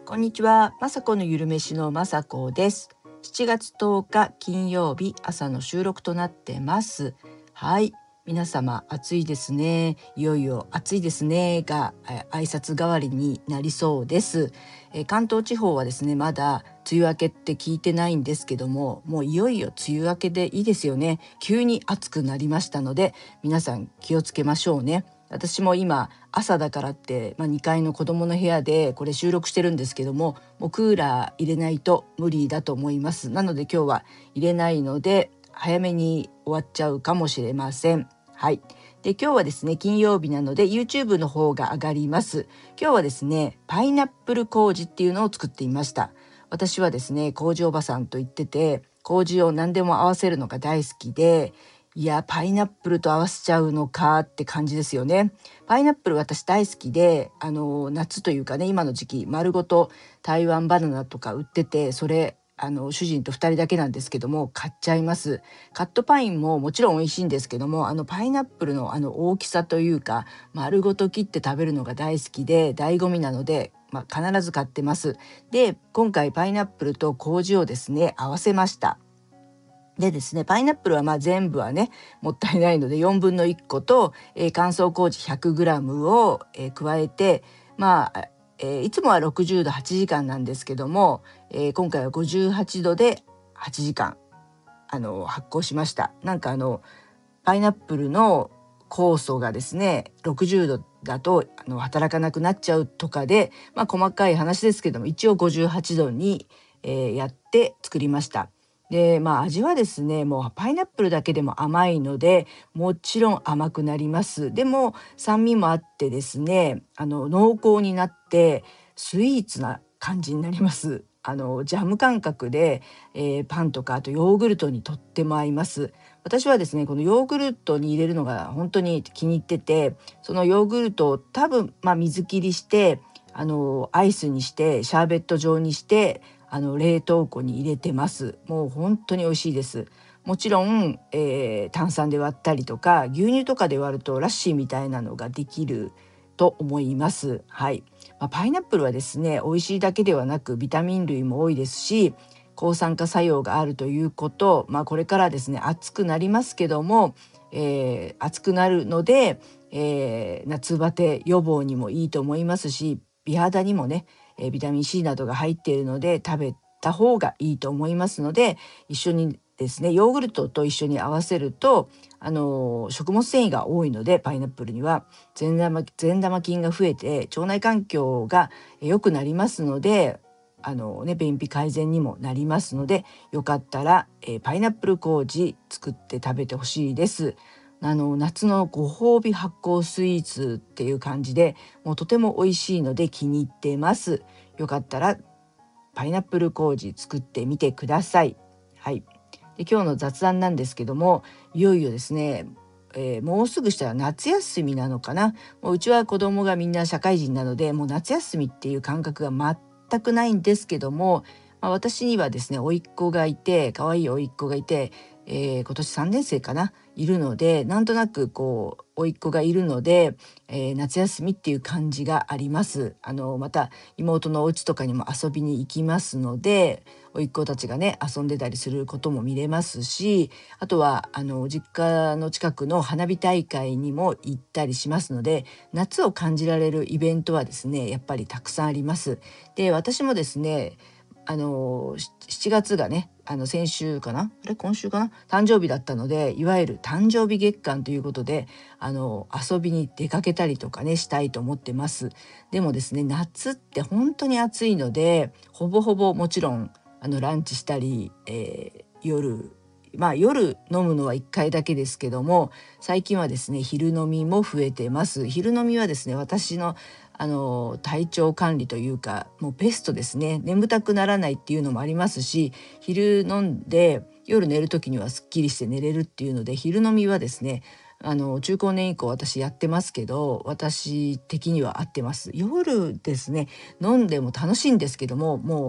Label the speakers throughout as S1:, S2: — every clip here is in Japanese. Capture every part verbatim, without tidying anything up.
S1: こんにちは、まさこのゆるめしのまさこです。しちがつとおか金曜日朝の収録となってます。はい、皆様暑いですね。いよいよ暑いですねがえ挨拶代わりになりそうです。え関東地方はですね、まだ梅雨明けって聞いてないんですけども、もういよいよ梅雨明けでいいですよね。急に暑くなりましたので、皆さん気をつけましょうね。私も今朝だからって、まあ、にかいの子供の部屋でこれ収録してるんですけども、もうクーラー入れないと無理だと思います。なので今日は入れないので早めに終わっちゃうかもしれません。はい。で、今日はですね、金曜日なので YouTube の方が上がります。今日はですね、パイナップル麹っていうのを作っていました。私はですね、麹おばさんと言ってて、麹を何でも合わせるのが大好きで、いや、パイナップルと合わせちゃうのかって感じですよね。パイナップル私大好きで、あの夏というかね、今の時期丸ごと台湾バナナとか売ってて、それあの主人とふたりだけなんですけども買っちゃいます。カットパインももちろん美味しいんですけども、あのパイナップルのあの大きさというか、丸ごと切って食べるのが大好きで醍醐味なので、まあ、必ず買ってます。で、今回パイナップルと麹をですね合わせました。でですね、パイナップルはまあ全部はねもったいないのでよんぶんのいっこと、えー、乾燥麹 ひゃくグラム を、えー加えて、まあ、えーいつもはろくじゅうどはちじかんなんですけども、えー今回はごじゅうはちどではちじかんあの発酵しました。なんかあのパイナップルの酵素がですねろくじゅうどだとあの働かなくなっちゃうとかで、まあ、細かい話ですけども一応ごじゅうはちどに、えーやって作りました。で、まあ味はですねもうパイナップルだけでも甘いのでもちろん甘くなります。でも酸味もあってですねあの濃厚になってスイーツな感じになります。あのジャム感覚で、えーパンとかあとヨーグルトにとっても合います。私はですねこのヨーグルトに入れるのが本当に気に入ってて、そのヨーグルトを多分、まあ、水切りしてあのアイスにしてシャーベット状にしてあの冷凍庫に入れてます。もう本当に美味しいです。もちろん、えー炭酸で割ったりとか牛乳とかで割るとラッシーみたいなのができると思います。はい。まあ、パイナップルはですね美味しいだけではなくビタミン類も多いですし、抗酸化作用があるということ、まあ、これからですね暑くなりますけども、えー暑くなるので、えー夏バテ予防にもいいと思いますし、美肌にもね、えービタミン C などが入っているので食べた方がいいと思いますので、一緒にですねヨーグルトと一緒に合わせると、あのー食物繊維が多いのでパイナップルには善玉善玉菌が増えて腸内環境が良くなりますので、あのね、便秘改善にもなりますので、よかったら、えーパイナップル麹作って食べてほしいです。あの夏のご褒美発酵スイーツっていう感じで、もうとても美味しいので気に入ってます。よかったらパイナップル麹作ってみてください。はい。で、今日の雑談なんですけども、いよいよですね、えーもうすぐしたら夏休みなのかな。もううちは子供がみんな社会人なので、もう夏休みっていう感覚が全くないんですけども、まあ、私にはですね甥っ子がいて、可愛い甥っ子がいて、えー今年さんねん生かないるので、なんとなくこう甥っ子がいるので、えー夏休みっていう感じがあります。あのまた妹のお家とかにも遊びに行きますので、甥っ子たちがね遊んでたりすることも見れますし、あとはあの実家の近くの花火大会にも行ったりしますので、夏を感じられるイベントはですねやっぱりたくさんあります。で、私もですねあのししちがつがねあの先週かなあれ今週かな誕生日だったので、いわゆる誕生日月間ということであの遊びに出かけたりとかねしたいと思ってます。でもですね夏って本当に暑いので、ほぼほぼもちろんあのランチしたり、えー夜まあ夜飲むのはいっかいだけですけども、最近はですね昼飲みも増えてます。昼飲みはですね私のあの体調管理というかもうベストですね。眠たくならないっていうのもありますし、昼飲んで夜寝る時にはすっきりして寝れるっていうので、昼飲みはですねあの中高年以降私やってますけど、私的には合ってます。夜ですね飲んでも楽しいんですけども、もう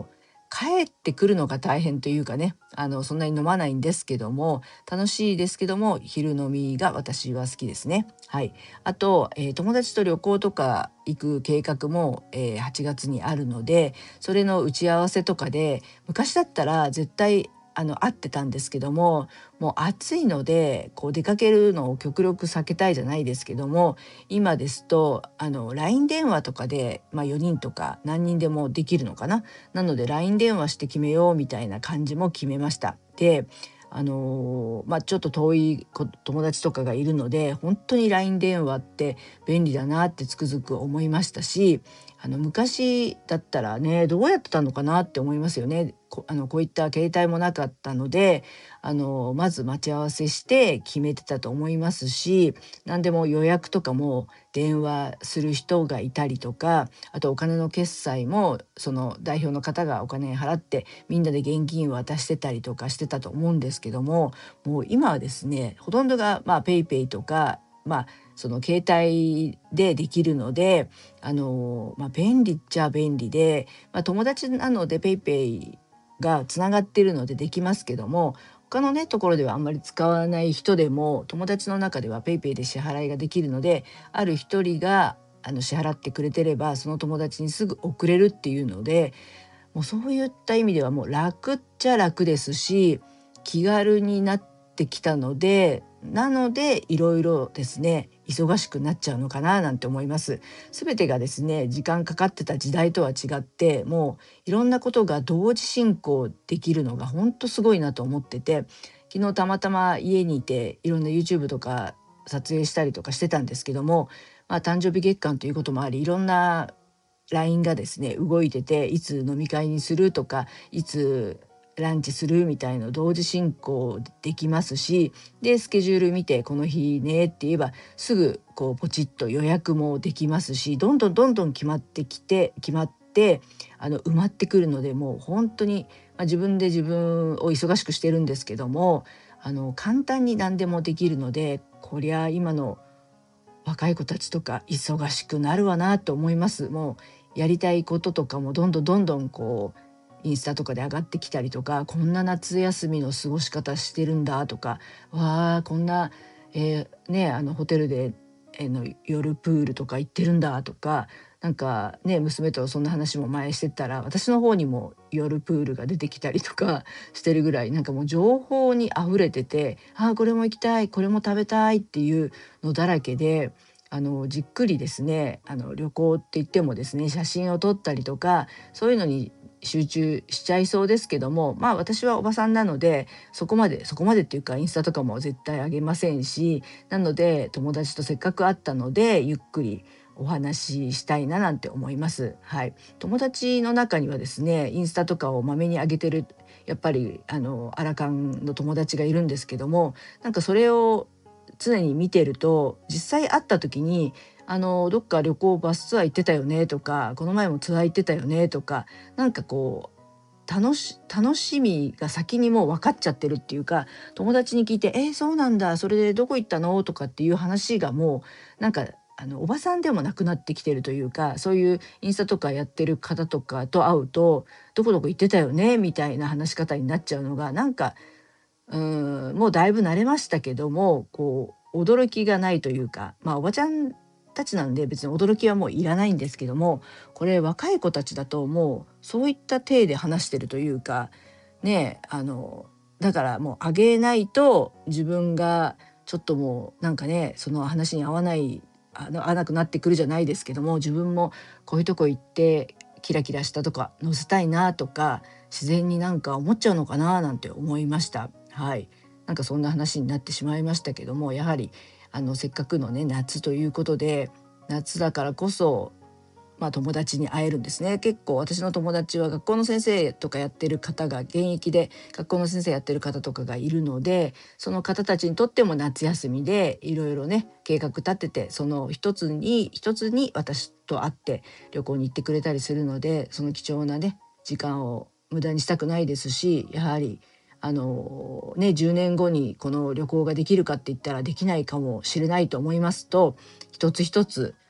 S1: 帰ってくるのが大変というかね、あのそんなに飲まないんですけども、楽しいですけども、昼飲みが私は好きですね。はい。あと、えー友達と旅行とか行く計画も、えーはちがつにあるので、それの打ち合わせとかで、昔だったら絶対あの会ってたんですけども、もう暑いのでこう出かけるのを極力避けたいじゃないですけども、今ですとあの ライン 電話とかで、まあ、よにんとか何人でもできるのかな。なので ライン 電話して決めようみたいな感じも決めました。で、あのーまあ、ちょっと遠いこ友達とかがいるので、本当に ライン 電話って便利だなってつくづく思いましたし、あの昔だったらね、どうやってたのかなって思いますよね。こあのこういった携帯もなかったので、あのまず待ち合わせして決めてたと思いますし、何でも予約とかも電話する人がいたりとか、あとお金の決済もその代表の方がお金払ってみんなで現金を渡してたりとかしてたと思うんですけども、もう今はですね、ほとんどがまあペイペイとか、まあその携帯でできるので、あのまあ便利っちゃ便利で、まあ、友達なのでペイペイがつながっているのでできますけども、他のねところではあんまり使わない人でも友達の中ではペイペイで支払いができるので、ある一人があの支払ってくれてればその友達にすぐ送れるっていうので、もうそういった意味ではもう楽っちゃ楽ですし、気軽になってきたので、なのでいろいろですね忙しくなっちゃうのかななんて思います。すべてがですね時間かかってた時代とは違って、もういろんなことが同時進行できるのが本当すごいなと思ってて、昨日たまたま家にいていろんな YouTube とか撮影したりとかしてたんですけども、まあ、誕生日月間ということもあり、いろんな ライン がですね動いてて、いつ飲み会にするとか、いつランチするみたいの同時進行できますし、でスケジュール見てこの日ねって言えばすぐこうポチッと予約もできますし、どんどんどんどん決まってきて決まってあの埋まってくるので、もう本当に、まあ、自分で自分を忙しくしてるんですけども、あの簡単に何でもできるので、こりゃ今の若い子たちとか忙しくなるわなと思います。もうやりたいこととかもどんどんどんどんこうインスタとかで上がってきたりとか、こんな夏休みの過ごし方してるんだとか、わあこんな、えーねあのホテルで、えーの夜プールとか行ってるんだとか、なんかね娘とそんな話も前してたら、私の方にも夜プールが出てきたりとかしてるぐらい、なんかもう情報に溢れてて、あーこれも行きたいこれも食べたいっていうのだらけで、あのじっくりですね、あの旅行って言ってもですね写真を撮ったりとかそういうのに集中しちゃいそうですけども、まあ私はおばさんなので、そこまでそこまでっていうかインスタとかも絶対あげませんし、なので友達とせっかく会ったのでゆっくりお話ししたいななんて思います。はい。友達の中にはですねインスタとかをまめに上げてる、やっぱりあのアラカンの友達がいるんですけども、なんかそれを常に見てると、実際会った時にあのどっか旅行バスツアー行ってたよねとか、この前もツアー行ってたよねとか、なんかこう楽し楽しみが先にもう分かっちゃってるっていうか、友達に聞いて「えー、そうなんだ、それでどこ行ったの?」とかっていう話がもうなんかあのおばさんでもなくなってきてるというか、そういうインスタとかやってる方とかと会うと「どこどこ行ってたよね」みたいな話し方になっちゃうのが、なんかうーん、もうだいぶ慣れましたけども、こう驚きがないというか、まあおばちゃんたちなんで別に驚きはもういらないんですけども、これ若い子たちだともうそういった体で話してるというか、ねえ、あのだからもうあげないと自分がちょっともうなんかね、その話に合わないあの合わなくなってくるじゃないですけども、自分もこういうとこ行ってキラキラしたとか載せたいなとか、自然になんか思っちゃうのかななんて思いました。はい。なんかそんな話になってしまいましたけども、やはりあのせっかくのね夏ということで、夏だからこそまあ、友達に会えるんですね。結構私の友達は学校の先生とかやってる方が、現役で学校の先生やってる方とかがいるので、その方たちにとっても夏休みでいろいろね計画立てて、その一つに一つに私と会って旅行に行ってくれたりするので、その貴重なね時間を無駄にしたくないですし、やはりあのねじゅうねんごにこの旅行ができるかって言ったらできないかもしれないと思いますと、一つ一つ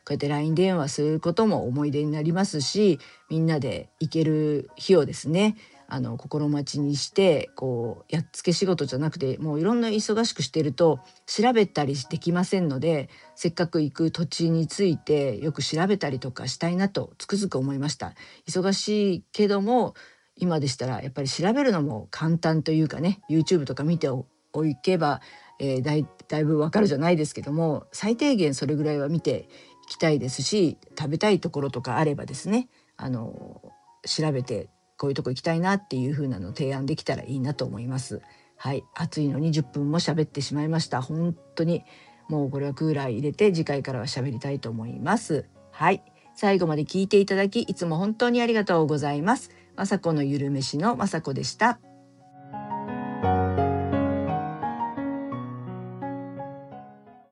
S1: うやって ライン 電話することも思い出になりますし、みんなで行ける日をですね、あの心待ちにして、こうやっつけ仕事じゃなくて、もういろんな忙しくしてると調べたりできませんので、せっかく行く土地についてよく調べたりとかしたいなとつくづく思いました。忙しいけども、今でしたらやっぱり調べるのも簡単というかね、 YouTube とか見ておおけば、えーだいだいぶわかるじゃないですけども、最低限それぐらいは見ていきたいですし、食べたいところとかあればですね、あの調べてこういうとこ行きたいなっていう風なのを提案できたらいいなと思います。はい、暑いのにじゅっぷんも喋ってしまいました。本当にもうこれはクーラー入れて次回からは喋りたいと思います。はい、最後まで聞いていただきいつも本当にありがとうございます。まさこのゆるめしのまさこでした。